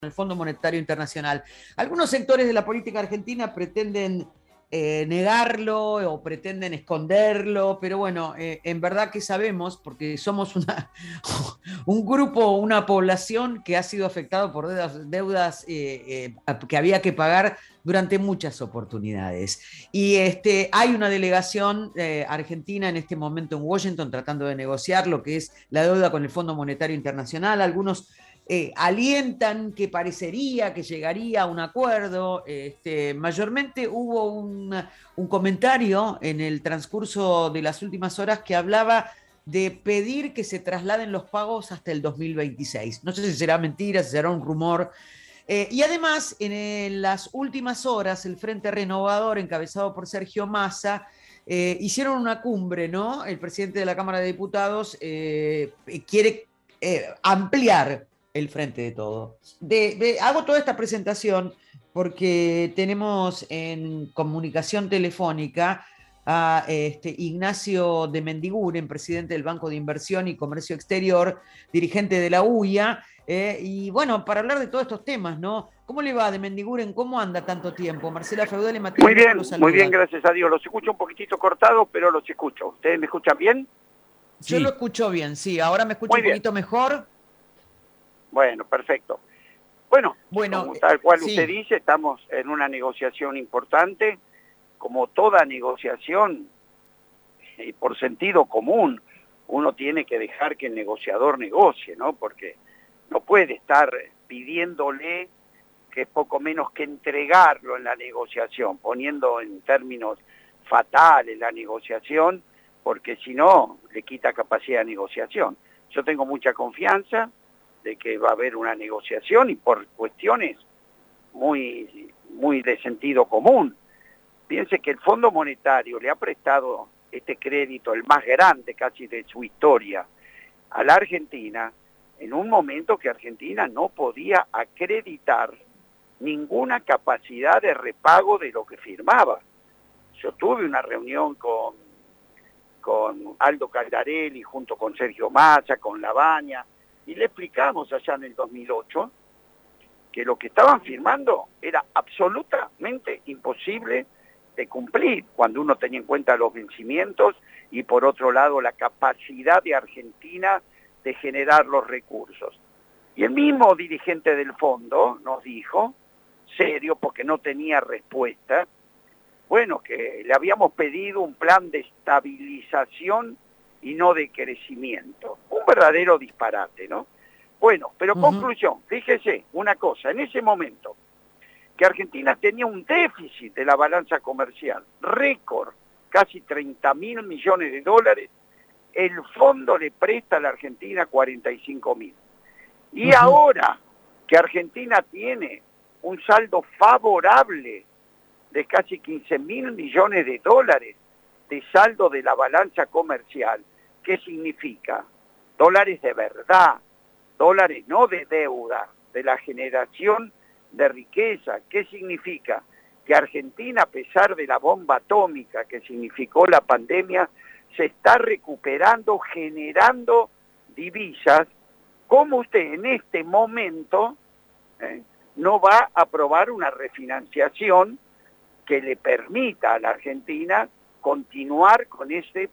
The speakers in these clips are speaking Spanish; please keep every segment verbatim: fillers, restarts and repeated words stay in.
el Fondo Monetario Internacional. Algunos sectores de la política argentina pretenden eh, negarlo o pretenden esconderlo, pero bueno, eh, en verdad que sabemos, porque somos una, un grupo, una población que ha sido afectado por deudas, deudas eh, eh, que había que pagar durante muchas oportunidades. Y este, hay una delegación eh, argentina en este momento en Washington tratando de negociar lo que es la deuda con el Fondo Monetario Internacional. Algunos eh, alientan que parecería que llegaría a un acuerdo. Este, mayormente hubo un, un comentario en el transcurso de las últimas horas que hablaba de pedir que se trasladen los pagos hasta el dos mil veintiséis. No sé si será mentira, si será un rumor. Eh, y además, en, en las últimas horas, el Frente Renovador, encabezado por Sergio Massa, eh, hicieron una cumbre, ¿no? El presidente de la Cámara de Diputados eh, quiere eh, ampliar el Frente de Todo. De, de, hago toda esta presentación porque tenemos en comunicación telefónica a este, Ignacio de Mendiguren, presidente del Banco de Inversión y Comercio Exterior, dirigente de la U I A, eh, y bueno, para hablar de todos estos temas, ¿no? ¿Cómo le va de Mendiguren? ¿Cómo anda tanto tiempo? Marcela Feudal y Matías Muy Mosco bien, los muy bien, saludan. gracias a Dios. Los escucho un poquitito cortados, pero los escucho. ¿Ustedes me escuchan bien? Yo lo Sí, escucho bien, sí. Ahora me escucho Muy un bien. poquito mejor. Bueno, perfecto. Bueno, Bueno, como eh, tal cual usted sí. dice, estamos en una negociación importante. Como toda negociación, y por sentido común, uno tiene que dejar que el negociador negocie, ¿no? Porque no puede estar pidiéndole que es poco menos que entregarlo en la negociación, poniendo en términos fatales la negociación, porque si no, le quita capacidad de negociación. Yo tengo mucha confianza de que va a haber una negociación y por cuestiones muy, muy de sentido común. Piense que el Fondo Monetario le ha prestado este crédito, el más grande casi de su historia, a la Argentina, en un momento que Argentina no podía acreditar ninguna capacidad de repago de lo que firmaba. Yo tuve una reunión con, con Aldo Caldarelli junto con Sergio Massa, con Labaña, y le explicamos allá en el dos mil ocho que lo que estaban firmando era absolutamente imposible de cumplir cuando uno tenía en cuenta los vencimientos y por otro lado la capacidad de Argentina de generar los recursos. Y el mismo dirigente del fondo nos dijo, serio porque no tenía respuesta, bueno, que le habíamos pedido un plan de estabilización y no de crecimiento. Un verdadero disparate, ¿no? Bueno, pero Uh-huh. conclusión, fíjese una cosa, en ese momento que Argentina tenía un déficit de la balanza comercial, récord, casi treinta mil millones de dólares, el fondo le presta a la Argentina cuarenta y cinco mil. Y uh-huh. ahora que Argentina tiene un saldo favorable de casi quince mil millones de dólares de saldo de la balanza comercial, ¿qué significa? Dólares de verdad, dólares no de deuda, de la generación de riqueza. ¿Qué significa? Que Argentina, a pesar de la bomba atómica que significó la pandemia, se está recuperando, generando divisas. ¿Cómo usted en este momento eh, no va a aprobar una refinanciación que le permita a la Argentina continuar con ese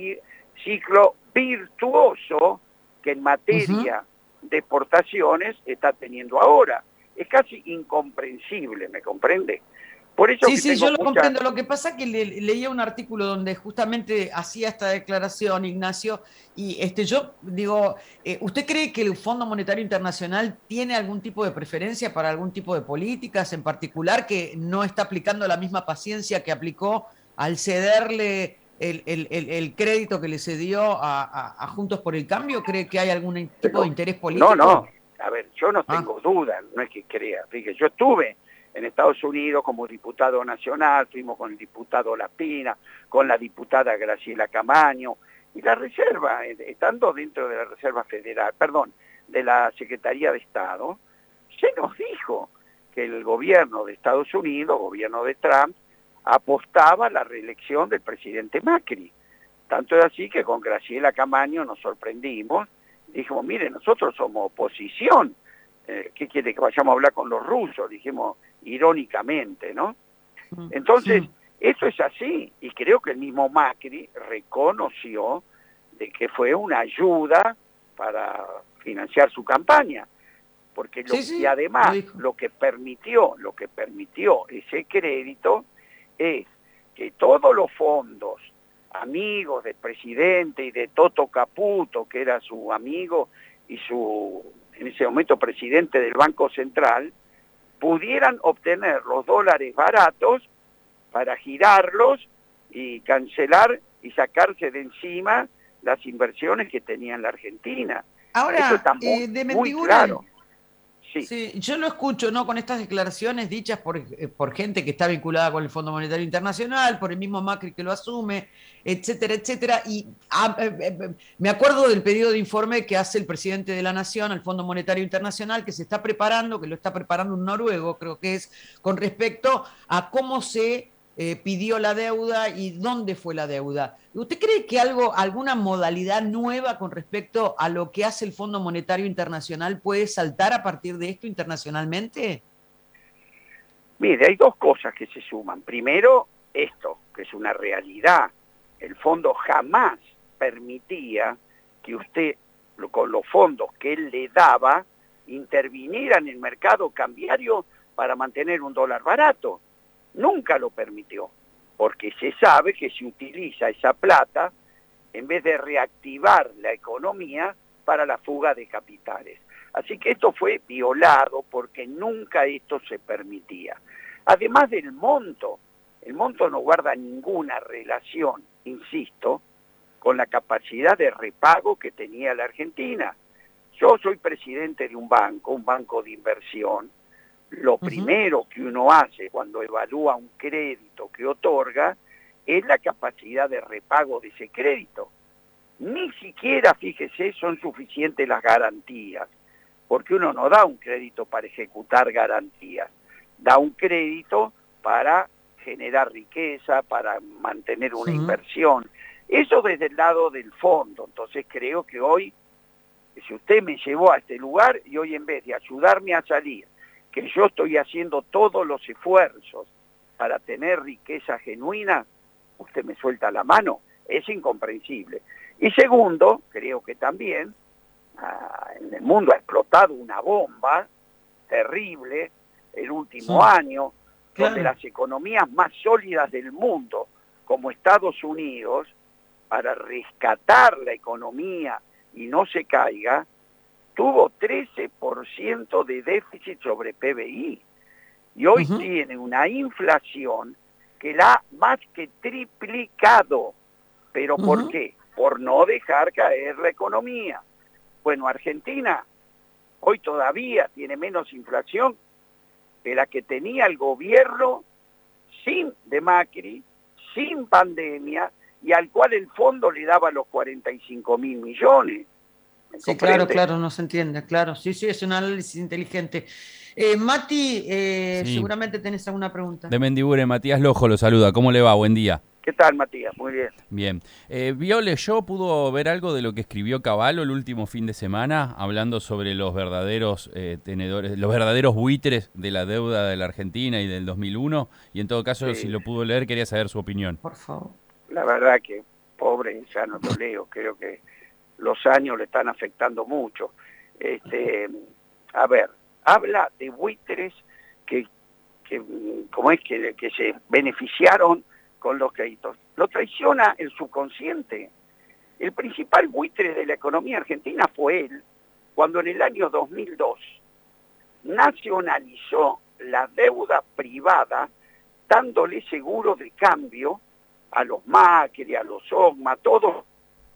ciclo virtuoso que en materia uh-huh. de exportaciones está teniendo ahora? Es casi incomprensible, ¿me comprende? Por eso sí, que sí, tengo yo lo mucha... comprendo. Lo que pasa es que le, leía un artículo donde justamente hacía esta declaración, Ignacio, y este, yo digo, eh, ¿usted cree que el Fondo Monetario Internacional tiene algún tipo de preferencia para algún tipo de políticas en particular que no está aplicando la misma paciencia que aplicó al cederle el, el, el, el crédito que le cedió a, a, a Juntos por el Cambio? ¿Cree que hay algún tipo de interés político? No, no, a ver, yo no ah. tengo duda, no es que crea. Fíjese, yo estuve en Estados Unidos como diputado nacional, fuimos con el diputado Lapina, con la diputada Graciela Camaño, y la Reserva, estando dentro de la Reserva Federal, perdón, de la Secretaría de Estado, se nos dijo que el gobierno de Estados Unidos, gobierno de Trump, apostaba a la reelección del presidente Macri. Tanto es así que con Graciela Camaño nos sorprendimos, dijimos, mire, nosotros somos oposición, eh, ¿qué quiere que vayamos a hablar con los rusos? Dijimos irónicamente, ¿no? Entonces, eso es así, y creo que el mismo Macri reconoció de que fue una ayuda para financiar su campaña, porque lo, Sí, sí, y además lo, lo que permitió, lo que permitió ese crédito es que todos los fondos amigos del presidente y de Toto Caputo, que era su amigo y su, en ese momento, presidente del Banco Central, pudieran obtener los dólares baratos para girarlos y cancelar y sacarse de encima las inversiones que tenía en la Argentina. Ahora, Eso está muy, eh, de muy Mendiguren, claro. Sí. Sí, yo lo escucho, ¿no? Con estas declaraciones dichas por, eh, por gente que está vinculada con el Fondo Monetario Internacional, por el mismo Macri que lo asume, etcétera, etcétera. Y ah, eh, eh, me acuerdo del pedido de informe que hace el presidente de la Nación al Fondo Monetario Internacional, que se está preparando, que lo está preparando un noruego, creo que es, con respecto a cómo se eh, pidió la deuda y dónde fue la deuda. ¿Usted cree que algo, alguna modalidad nueva con respecto a lo que hace el Fondo Monetario Internacional puede saltar a partir de esto internacionalmente? Mire, hay dos cosas que se suman. Primero, esto, que es una realidad. El fondo jamás permitía que usted, con los fondos que él le daba, interviniera en el mercado cambiario para mantener un dólar barato. Nunca lo permitió, porque se sabe que se utiliza esa plata en vez de reactivar la economía para la fuga de capitales. Así que esto fue violado porque nunca esto se permitía. Además del monto, el monto no guarda ninguna relación, insisto, con la capacidad de repago que tenía la Argentina. Yo soy presidente de un banco, un banco de inversión. Lo primero uh-huh. que uno hace cuando evalúa un crédito que otorga es la capacidad de repago de ese crédito. Ni siquiera, fíjese, son suficientes las garantías, porque uno no da un crédito para ejecutar garantías, da un crédito para generar riqueza, para mantener una uh-huh. inversión. Eso desde el lado del fondo. Entonces creo que hoy, si usted me llevó a este lugar y hoy en vez de ayudarme a salir, que yo estoy haciendo todos los esfuerzos para tener riqueza genuina, usted me suelta la mano, es incomprensible. Y segundo, creo que también ah, en el mundo ha explotado una bomba terrible el último sí. año, claro. donde las economías más sólidas del mundo, como Estados Unidos, para rescatar la economía y no se caiga, tuvo trece por ciento de déficit sobre P B I y hoy uh-huh. tiene una inflación que la ha más que triplicado. ¿Pero uh-huh. por qué? Por no dejar caer la economía. Bueno, Argentina hoy todavía tiene menos inflación que la que tenía el gobierno sin de Macri, sin pandemia, y al cual el fondo le daba los cuarenta y cinco mil millones. Sí, claro, claro, no se entiende, claro. Sí, sí, es un análisis inteligente. Eh, Mati, eh, sí. seguramente tenés alguna pregunta. De Mendiguren, Matías Lojo lo saluda. ¿Cómo le va? Buen día. ¿Qué tal, Matías? Muy bien. Bien. Eh, ¿Vio, leyó, pudo ver algo de lo que escribió Cavallo el último fin de semana, hablando sobre los verdaderos eh, tenedores, los verdaderos buitres de la deuda de la Argentina y del dos mil uno? Y en todo caso, sí. si lo pudo leer, quería saber su opinión. Por favor. La verdad que, pobre, ya no lo leo, creo que los años le están afectando mucho. Este, a ver, habla de buitres que, que como es que, que se beneficiaron con los créditos. Lo traiciona el subconsciente. El principal buitre de la economía argentina fue él, cuando en el año dos mil dos nacionalizó la deuda privada, dándole seguro de cambio a los Macri, a los Ogma, todos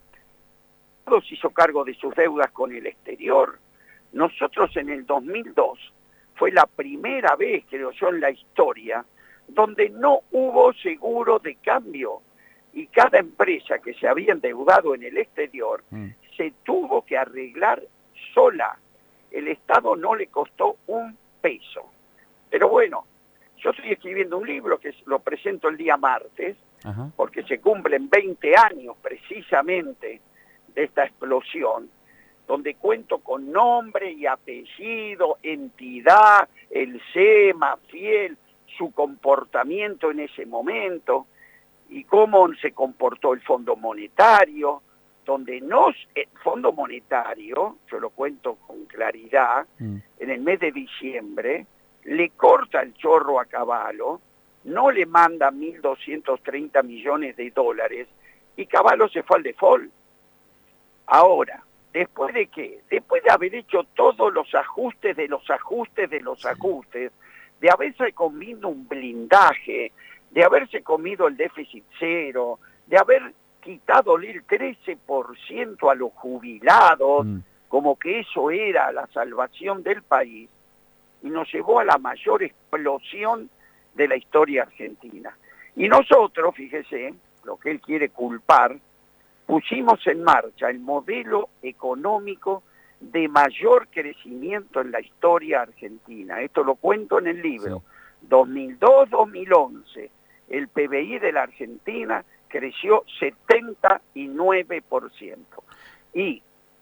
se hizo cargo de sus deudas con el exterior. Nosotros en el dos mil dos fue la primera vez, creo yo, en la historia, donde no hubo seguro de cambio y cada empresa que se había endeudado en el exterior mm. se tuvo que arreglar sola. El Estado no le costó un peso. Pero bueno, yo estoy escribiendo un libro que lo presento el día martes, Ajá. porque se cumplen veinte años precisamente de esta explosión, donde cuento con nombre y apellido, entidad, el SEMA, Fiel, su comportamiento en ese momento y cómo se comportó el Fondo Monetario, donde no, el Fondo Monetario, yo lo cuento con claridad, mm. en el mes de diciembre, le corta el chorro a Cavallo, no le manda mil doscientos treinta millones de dólares y Cavallo se fue al default. Ahora, ¿después de qué? Después de haber hecho todos los ajustes de los ajustes de los ajustes, de haberse comido un blindaje, de haberse comido el déficit cero, de haber quitado el trece por ciento a los jubilados, mm. como que eso era la salvación del país, y nos llevó a la mayor explosión de la historia argentina. Y nosotros, fíjese, lo que él quiere culpar, pusimos en marcha el modelo económico de mayor crecimiento en la historia argentina. Esto lo cuento en el libro. Sí. dos mil dos a dos mil once, el P B I de la Argentina creció setenta y nueve por ciento. Y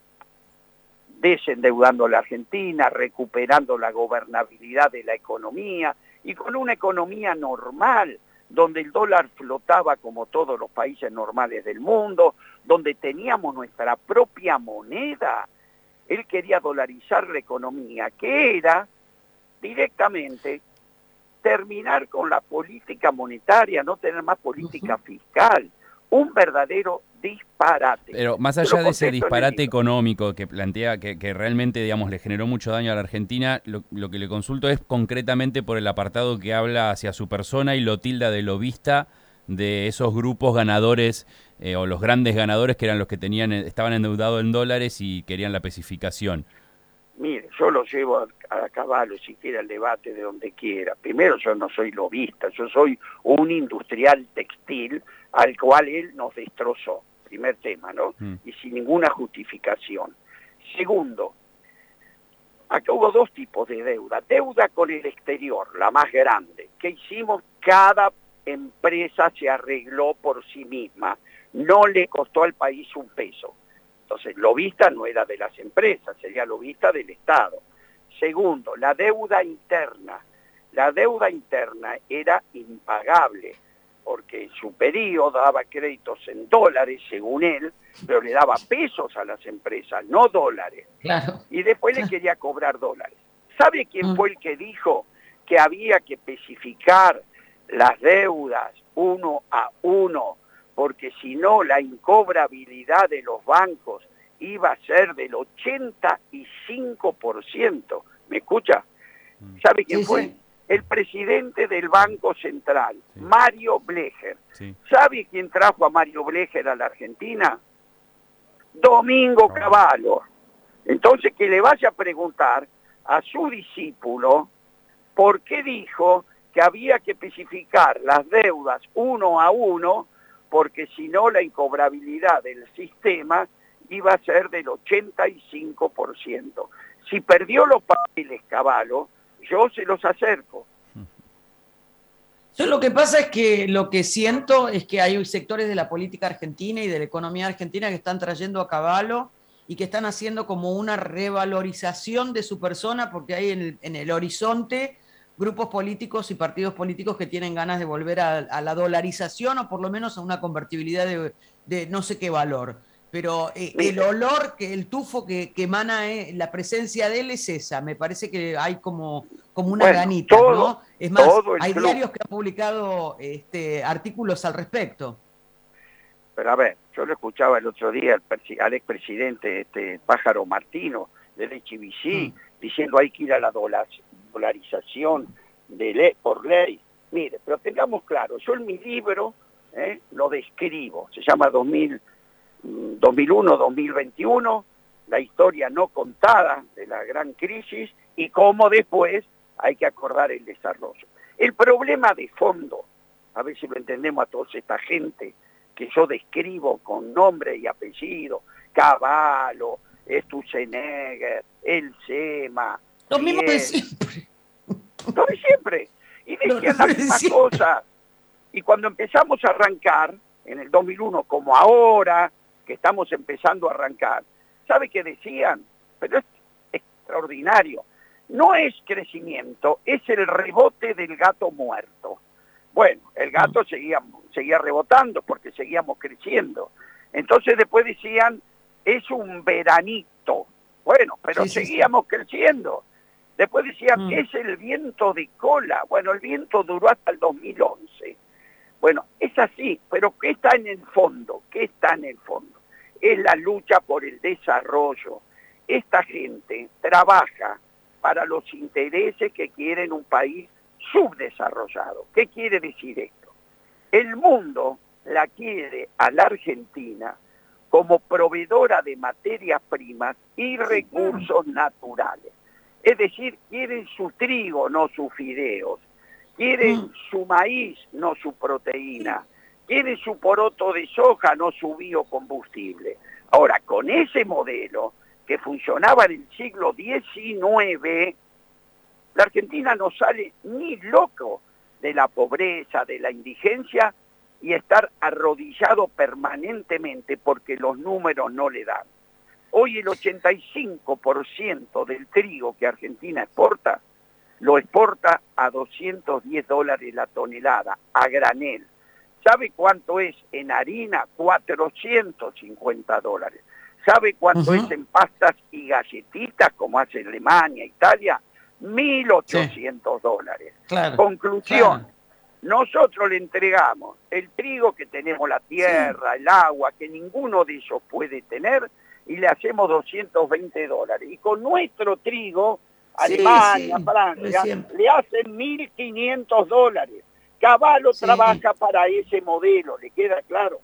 desendeudando a la Argentina, recuperando la gobernabilidad de la economía y con una economía normal, donde el dólar flotaba como todos los países normales del mundo, donde teníamos nuestra propia moneda. Él quería dolarizar la economía, que era directamente terminar con la política monetaria, no tener más política fiscal. Un verdadero disparate. Pero más allá de ese disparate económico que plantea, que, que realmente, digamos, le generó mucho daño a la Argentina, lo, lo que le consulto es concretamente por el apartado que habla hacia su persona y lo tilda de lobista de esos grupos ganadores eh, o los grandes ganadores que eran los que tenían estaban endeudados en dólares y querían la especificación. Mire, yo lo llevo a, a Cavallo si quiere al debate de donde quiera. Primero, yo no soy lobista, yo soy un industrial textil al cual él nos destrozó. Primer tema, ¿no? Mm. Y sin ninguna justificación. Segundo, acá hubo dos tipos de deuda. Deuda con el exterior, la más grande. ¿Qué hicimos? Cada empresa se arregló por sí misma. No le costó al país un peso. Entonces, lobista no era de las empresas, sería lobista del Estado. Segundo, la deuda interna. La deuda interna era impagable, porque su periodo daba créditos en dólares, según él, pero le daba pesos a las empresas, no dólares. Claro. Y después le quería cobrar dólares. ¿Sabe quién fue el que dijo que había que especificar las deudas uno a uno? Porque si no, la incobrabilidad de los bancos iba a ser del ochenta y cinco por ciento. ¿Me escucha? ¿Sabe quién sí, fue? Sí. El presidente del Banco Central, sí. Mario Blecher. Sí. ¿Sabe quién trajo a Mario Blecher a la Argentina? Domingo Cavallo. Entonces, que le vaya a preguntar a su discípulo por qué dijo que había que especificar las deudas uno a uno, porque si no la incobrabilidad del sistema iba a ser del ochenta y cinco por ciento. Si perdió los papeles Cavallo, yo se los acerco. Yo lo que pasa es que lo que siento es que hay sectores de la política argentina y de la economía argentina que están trayendo a Cavallo y que están haciendo como una revalorización de su persona, porque hay en el, en el horizonte grupos políticos y partidos políticos que tienen ganas de volver a, a la dolarización o por lo menos a una convertibilidad de, de no sé qué valor. Pero eh, el olor, que el tufo que, que emana eh, la presencia de él es esa. Me parece que hay como, como una bueno, ganita, todo, ¿no? Es más, hay club. diarios que han publicado este, artículos al respecto. Pero a ver, yo lo escuchaba el otro día al, al expresidente este, Pájaro Martino del H B C mm. diciendo hay que ir a la dolar, dolarización de ley, por ley. Mire, pero tengamos claro, yo en mi libro eh, lo describo, se llama dos mil uno a dos mil veintiuno, la historia no contada de la gran crisis y cómo después hay que acordar el desarrollo. El problema de fondo, a ver si lo entendemos a toda esta gente que yo describo con nombre y apellido, Cavallo, Sturzenegger, el SEMA, los mismos de siempre. Lo de siempre. Y decían las mismas cosas. Y cuando empezamos a arrancar, en el dos mil uno, como ahora, que estamos empezando a arrancar, ¿sabe qué decían? Pero es extraordinario. No es crecimiento, es el rebote del gato muerto. Bueno, el gato seguía, seguía rebotando porque seguíamos creciendo. Entonces después decían, es un veranito. Bueno, pero sí, seguíamos sí, sí. creciendo. Después decían, mm. es el viento de cola. Bueno, el viento duró hasta el dos mil once. Bueno, es así, pero ¿qué está en el fondo? ¿Qué está en el fondo? Es la lucha por el desarrollo. Esta gente trabaja para los intereses que quieren un país subdesarrollado. ¿Qué quiere decir esto? El mundo la quiere a la Argentina como proveedora de materias primas y recursos naturales. Es decir, quieren su trigo, no sus fideos. Quieren su maíz, no su proteína. Quieren su poroto de soja, no su biocombustible. Ahora, con ese modelo que funcionaba en el siglo diecinueve, la Argentina no sale ni loco de la pobreza, de la indigencia y estar arrodillado permanentemente porque los números no le dan. Hoy el ochenta y cinco por ciento del trigo que Argentina exporta, lo exporta a doscientos diez dólares la tonelada, a granel. ¿Sabe cuánto es en harina? cuatrocientos cincuenta dólares. ¿Sabe cuánto uh-huh. es en pastas y galletitas, como hace Alemania, Italia? mil ochocientos sí. dólares. Claro, Conclusión, claro. nosotros le entregamos el trigo que tenemos, la tierra, sí. el agua, que ninguno de ellos puede tener, y le hacemos doscientos veinte dólares. Y con nuestro trigo, Alemania, sí, sí, Francia, le hacen mil quinientos dólares. Caballo sí. trabaja para ese modelo, ¿le queda claro?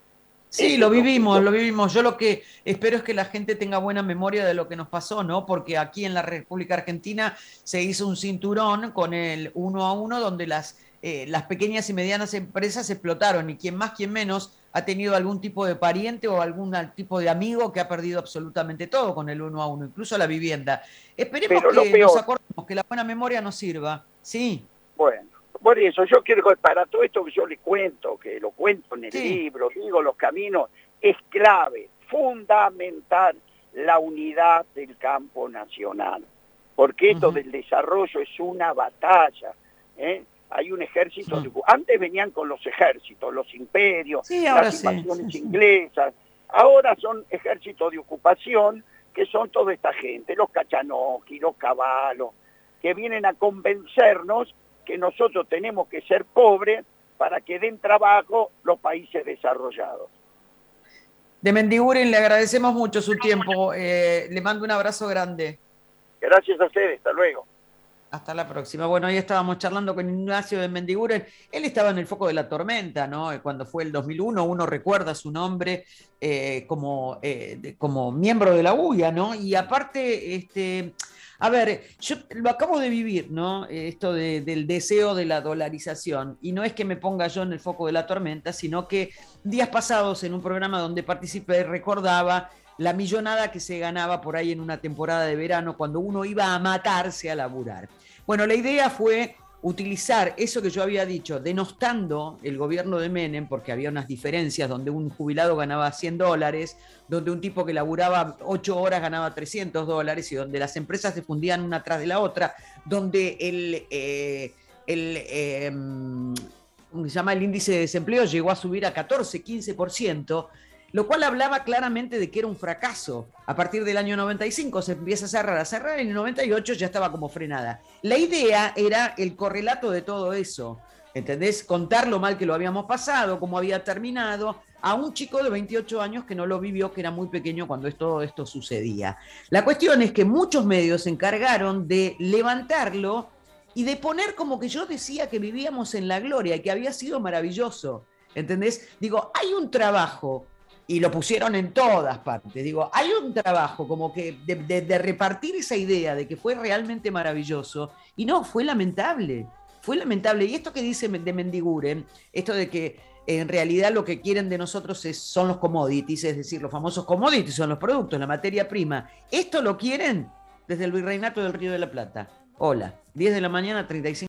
Sí, lo vivimos, lo vivimos. Yo lo que espero es que la gente tenga buena memoria de lo que nos pasó, ¿no? Porque aquí en la República Argentina se hizo un cinturón con el uno a uno donde las, eh, las pequeñas y medianas empresas explotaron y quien más, quien menos ha tenido algún tipo de pariente o algún tipo de amigo que ha perdido absolutamente todo con el uno a uno, incluso la vivienda. Esperemos Pero que nos acordemos, que la buena memoria nos sirva. Sí. Bueno. Por eso, yo quiero, para todo esto que yo le cuento, que lo cuento en el sí. libro, digo los caminos, es clave, fundamental, la unidad del campo nacional. Porque esto uh-huh. del desarrollo es una batalla, ¿eh? Hay un ejército, uh-huh. de, antes venían con los ejércitos, los imperios, sí, las invasiones sí. inglesas, ahora son ejércitos de ocupación, que son toda esta gente, los Cachanowski, los Caballos, que vienen a convencernos que nosotros tenemos que ser pobres para que den trabajo los países desarrollados. De Mendiguren le agradecemos mucho su tiempo, eh, le mando un abrazo grande. Gracias a ustedes, hasta luego. Hasta la próxima. Bueno, hoy estábamos charlando con Ignacio de Mendiguren. Él estaba en el foco de la tormenta, ¿no? Cuando fue el dos mil uno, uno recuerda su nombre eh, como, eh, de, como miembro de la U I A, ¿no? Y aparte, este... A ver, yo lo acabo de vivir, ¿no? Esto de, del deseo de la dolarización. Y no es que me ponga yo en el foco de la tormenta, sino que días pasados en un programa donde participé recordaba la millonada que se ganaba por ahí en una temporada de verano cuando uno iba a matarse a laburar. Bueno, la idea fue utilizar eso que yo había dicho, denostando el gobierno de Menem, porque había unas diferencias donde un jubilado ganaba cien dólares, donde un tipo que laburaba ocho horas ganaba trescientos dólares y donde las empresas se fundían una tras de la otra, donde el, eh, el, eh, ¿cómo se llama? El índice de desempleo llegó a subir a catorce, quince por ciento, lo cual hablaba claramente de que era un fracaso. A partir del año noventa y cinco se empieza a cerrar, a cerrar, y en el noventa y ocho ya estaba como frenada. La idea era el correlato de todo eso, ¿entendés? Contar lo mal que lo habíamos pasado, cómo había terminado, a un chico de veintiocho años que no lo vivió, que era muy pequeño cuando todo esto sucedía. La cuestión es que muchos medios se encargaron de levantarlo y de poner como que yo decía que vivíamos en la gloria y que había sido maravilloso, ¿entendés? Digo, hay un trabajo... Y lo pusieron en todas partes. Digo, hay un trabajo como que de, de, de repartir esa idea de que fue realmente maravilloso. Y no, fue lamentable. Fue lamentable. Y esto que dice de Mendiguren, esto de que en realidad lo que quieren de nosotros es, son los commodities, es decir, los famosos commodities, son los productos, la materia prima. Esto lo quieren desde el Virreinato del Río de la Plata. Hola, diez de la mañana, treinta y cinco